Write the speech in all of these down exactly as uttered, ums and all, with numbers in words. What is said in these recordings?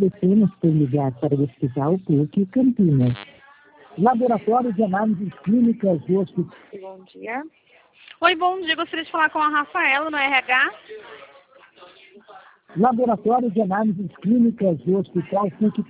Agradecemos por ligar para o Hospital PUC Campinas. Laboratório de Análises Clínicas do Hospital. Bom dia. Oi, bom dia. Gostaria de falar com a Rafaela no R H. Laboratório de Análises Clínicas do Hospital PUC.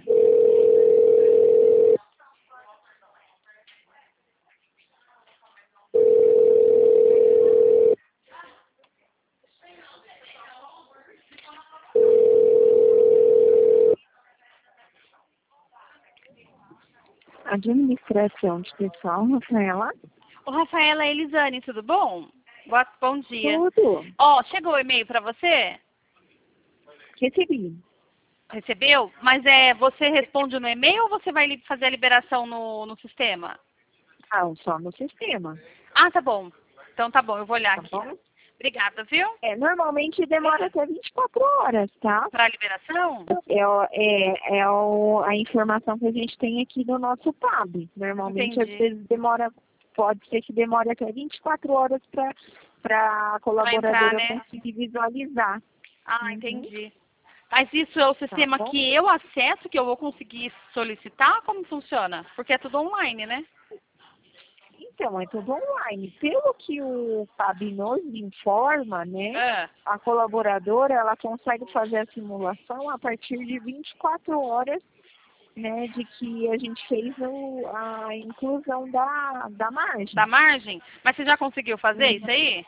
Administração de pessoal, Rafaela. Ô, Rafaela, é Elisane, tudo bom? Boa, bom dia. Tudo. Ó, chegou o e-mail para você? Recebi. Recebeu? Mas é, você responde no e-mail ou você vai li- fazer a liberação no, no sistema? Não, só no sistema. Ah, tá bom. Então tá bom, eu vou olhar Tá aqui. bom? Obrigada, viu? É, normalmente demora até vinte e quatro horas, tá? Para a liberação? É, o- é, é o, a informação que a gente tem aqui no nosso P A B. Normalmente, Entendi. às vezes, demora, pode ser que demore até vinte e quatro horas para a colaboradora né? conseguir visualizar. Ah, Uhum. entendi. Mas isso é o sistema bom. que eu acesso, que eu vou conseguir solicitar? Como funciona? Porque é tudo online, né? Então, é tudo online. Pelo que o P A B nos informa, né, É. a colaboradora, ela consegue fazer a simulação a partir de vinte e quatro horas, né, de que a gente fez o, a inclusão da, da margem. Da margem? Mas você já conseguiu fazer Uhum. isso aí?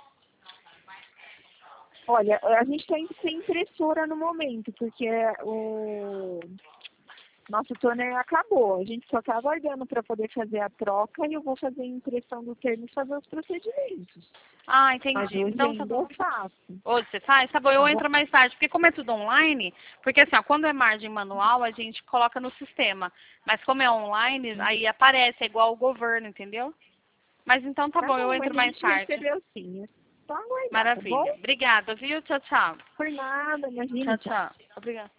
Olha, a gente está indo sem impressora no momento, porque o nosso toner acabou. A gente só está aguardando para poder fazer a troca e eu vou fazer a impressão do termo e fazer os procedimentos. Ah, Mas entendi. hoje Então tá ainda bom. eu faço. Hoje você faz? Tá bom, eu Tá bom. entro mais tarde. Porque como é tudo online, porque assim, ó, quando é margem manual, a gente coloca no sistema. Mas como é online, aí aparece, é igual o governo, entendeu? Mas então tá, Tá bom, eu mas entro a mais gente tarde. recebeu sim. É só aguardar, tá Maravilha. bom? Obrigada, viu? Tchau, tchau. Por nada, imagina. Tchau, tchau. Obrigada.